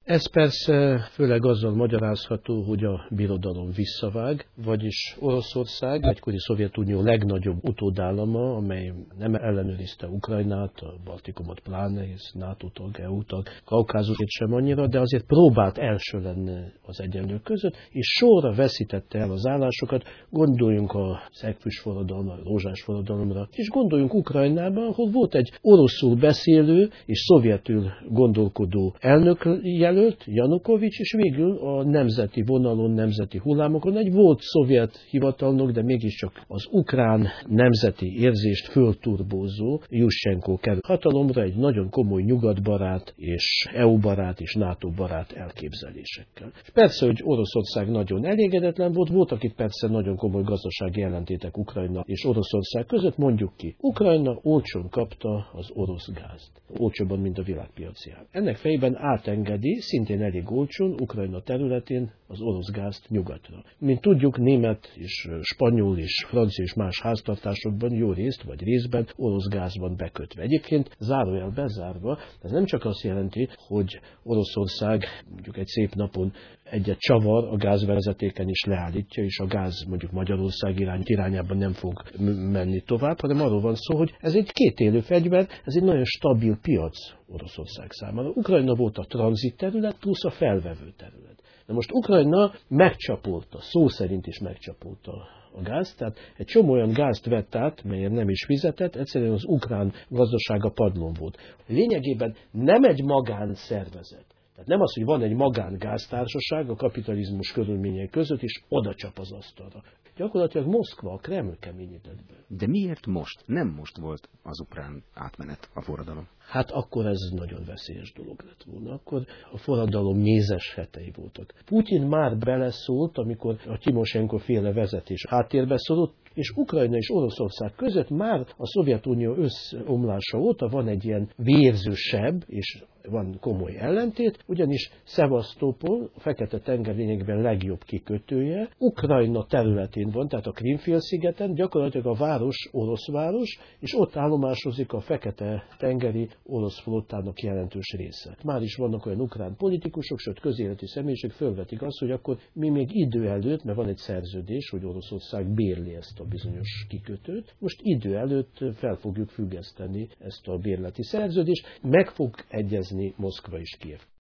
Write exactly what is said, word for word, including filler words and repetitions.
Ez persze főleg azzal magyarázható, hogy a birodalom visszavág, vagyis Oroszország, egykori Szovjetunió legnagyobb utódállama, amely nem ellenőrizte Ukrajnát, a Baltikumot pláne, hisz NATO tag, é u tag, Kaukázusét sem annyira, de azért próbált első lenni az egyenlők között, és sorra veszítette el az állásokat. Gondoljunk a szegfűs forradalomra, a rózsás forradalomra, és gondoljunk Ukrajnába, ahol volt egy oroszul beszélő és szovjetül gondolkodó elnökjelölt, Janukovics, és végül a nemzeti vonalon, nemzeti hullámokon egy volt szovjet hivatalnok, de mégiscsak az ukrán nemzeti érzést fölturbózó Juschenko kerül hatalomra egy nagyon komoly nyugatbarát és é u-barát és NATO barát elképzelésekkel. És persze, hogy Oroszország nagyon elégedetlen volt, voltak itt persze nagyon komoly gazdasági ellentétek Ukrajna és Oroszország között, mondjuk ki. Ukrajna olcsón kapta az orosz gázt. Olcsóbban, mint a világpiaci ár. Ennek fejében átengedi, szintén elég olcsón, Ukrajna területén az orosz gázt nyugatra. Mint tudjuk, német és spanyol és francia és más háztartásokban jó részt vagy részben orosz gáz van bekötve. Egyébként zárójel bezárva, ez nem csak azt jelenti, hogy Oroszország mondjuk egy szép napon egyet csavar a gázvezetéken is leállítja, és a gáz mondjuk Magyarország irány, irányában nem fog menni tovább, hanem arról van szó, hogy ez egy kétélű fegyver, ez egy nagyon stabil piac Oroszország számára. Ukrajna volt a tranzit terület, plusz a felvevő terület. Na most Ukrajna megcsapolta, szó szerint is megcsapolta a gázt, tehát egy csomó olyan gázt vett át, melyen nem is fizetett, egyszerűen az ukrán gazdasága padlón volt. Lényegében nem egy magánszervezet. Tehát nem az, hogy van egy magángáztársaság a kapitalizmus körülményei között, és oda csap az asztalra. Gyakorlatilag Moszkva, a Kreml keményített be. De miért most? Nem most volt az ukrán átmenet, a forradalom? Hát akkor ez nagyon veszélyes dolog lett volna. Akkor a forradalom mézes hetei voltak. Putyin már beleszólt, amikor a Timosenko féle vezetés háttérbe szorult, és Ukrajna és Oroszország között már a Szovjetunió összeomlása óta van egy ilyen vérző seb, és van komoly ellentét, ugyanis Szevasztópol, a Fekete-tenger lényegében legjobb kikötője, Ukrajna területén van, tehát a Krím-félszigeten, gyakorlatilag a város orosz város, és ott állomásozik a Fekete-tengeri orosz flottának jelentős része. Már is vannak olyan ukrán politikusok, sőt közéleti személyiség fölvetik azt, hogy akkor mi még idő előtt, mert van egy szerződés, hogy Oroszország bérli ezt a bizonyos kikötőt, most idő előtt fel fogjuk függeszteni ezt a bérleti szerződést, meg fog egyezni Moszkva és Kijev.